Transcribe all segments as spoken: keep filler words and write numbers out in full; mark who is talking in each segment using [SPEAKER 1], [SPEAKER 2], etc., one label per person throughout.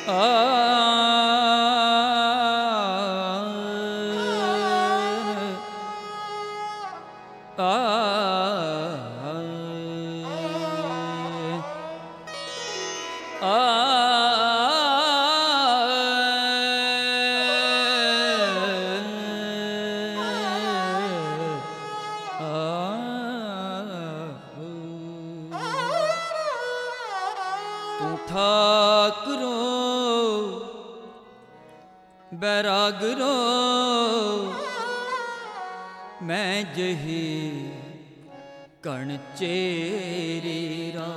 [SPEAKER 1] ठाकुरो बैरागरो मैं जही कण चेरी रा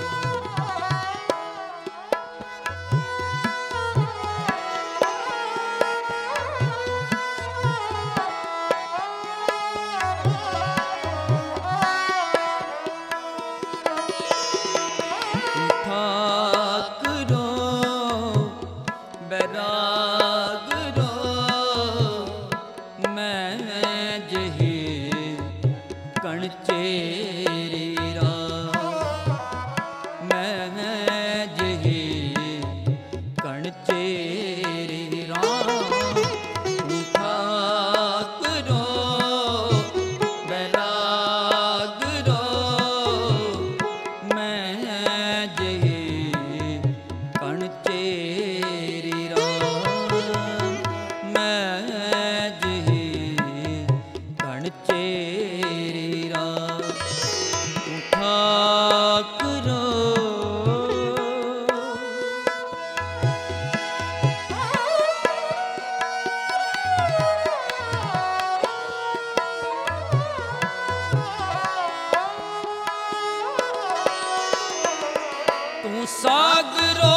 [SPEAKER 1] सागरो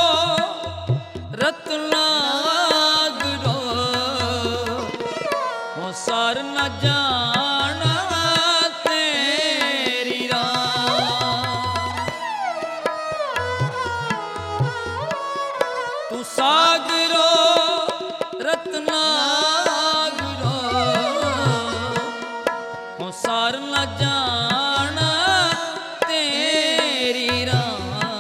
[SPEAKER 1] रत्नागरो हो सार न जाना तेरी राह तू सागरो रत्नागरो हो सार न जाना तेरी राह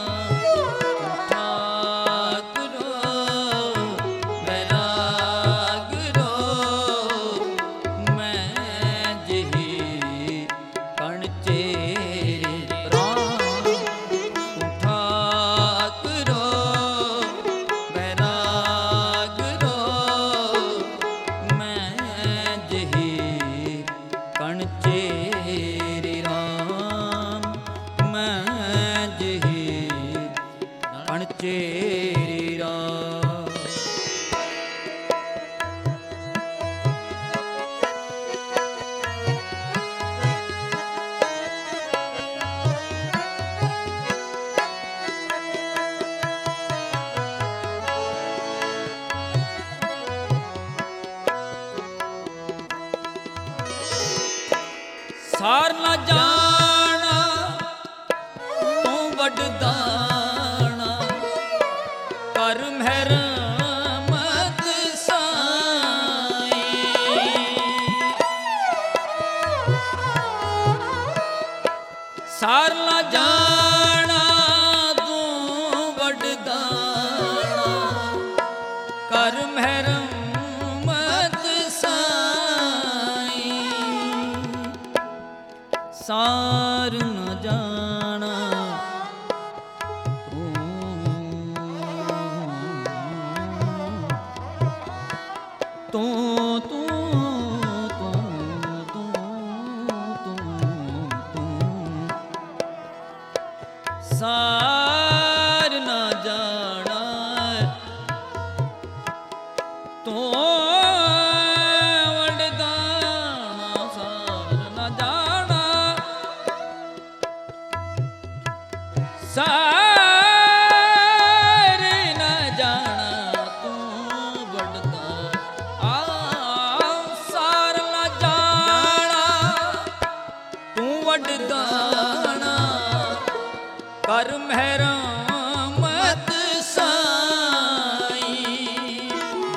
[SPEAKER 1] चेरी राम सार न जाना तू वड्डा कर रहमत साईं सार न जाना तू वड्डा कर रहमत साईं सार न जाना तू तू तू तू तू तू सार न जाना तू वड्डाना सार न जाना सार कर रहमत साईं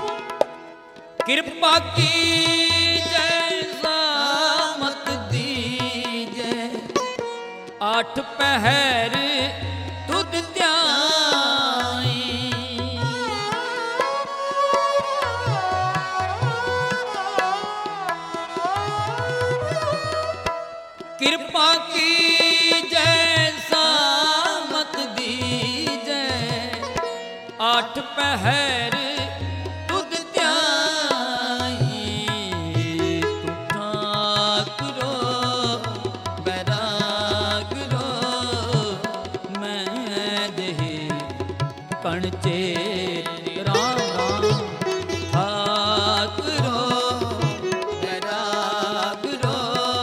[SPEAKER 1] कृपा की जैसा मत दीजे आठ पहर तुद त्याई कणचे राम राम ठाकुरो रागरो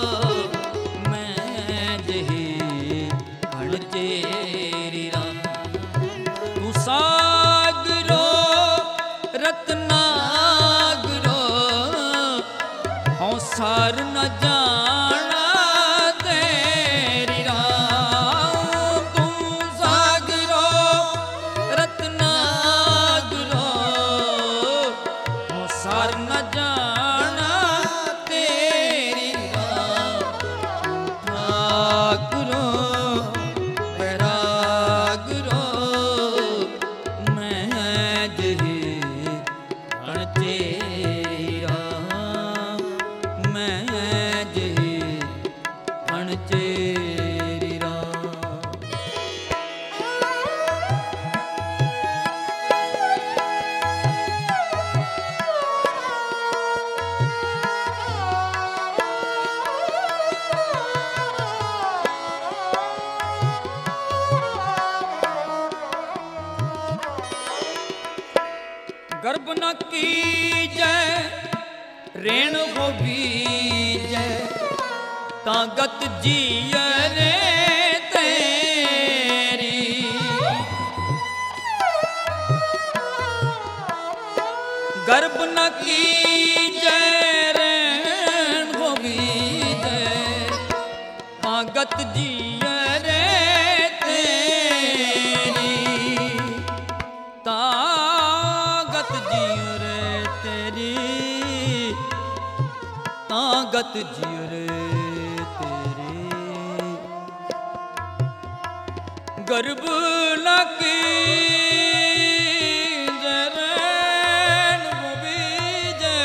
[SPEAKER 1] मैं जही कणचे राम तू सागरो रत्नागरो हूँ सार न जाना तेरी राम तू सागरो रत्नागरो हूँ सार न जाना तेरी राम ठाकुरो रागरो मैं जही कणचे राम मैं जही कणचे राम गर्भ न कीजै रेण हो बीजै तागत जिय रे तेरी गर्भ न कीजै रेण हो बीजै तागत जिय रे तेरी तागत जिय रे तेरी तागत जिय रे तेरी गर्भ लगी जरन बीजे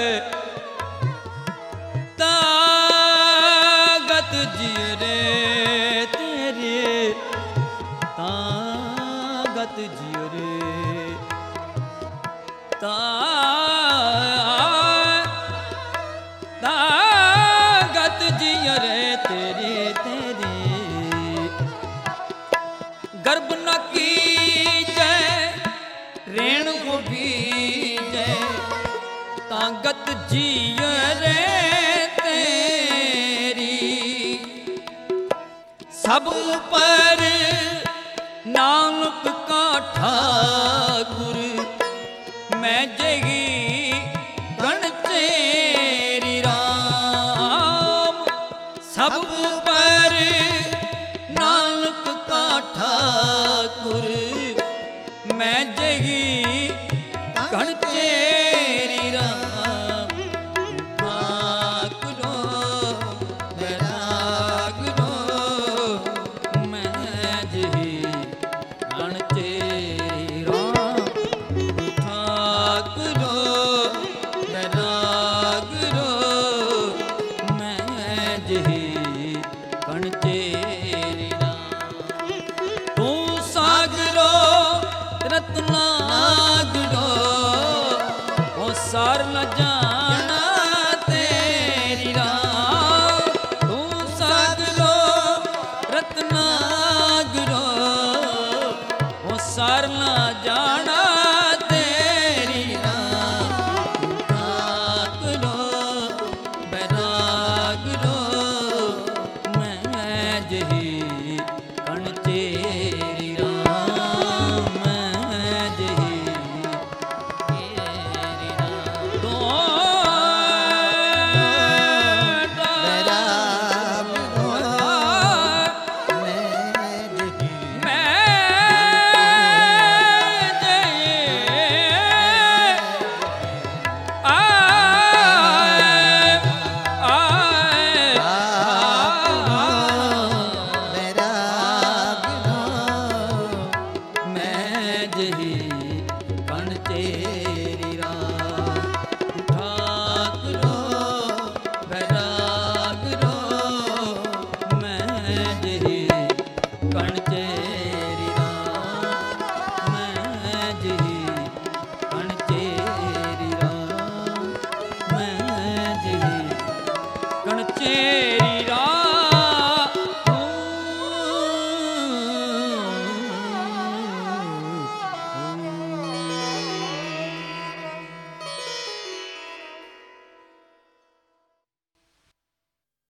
[SPEAKER 1] तागत जिय रे तेरी तागत जिय रे ता तागत जिय रे तेरी तेरी गर्भ न कीजै रेण को बीजै तागत जिय रे तेरी सब पर नानक का ठा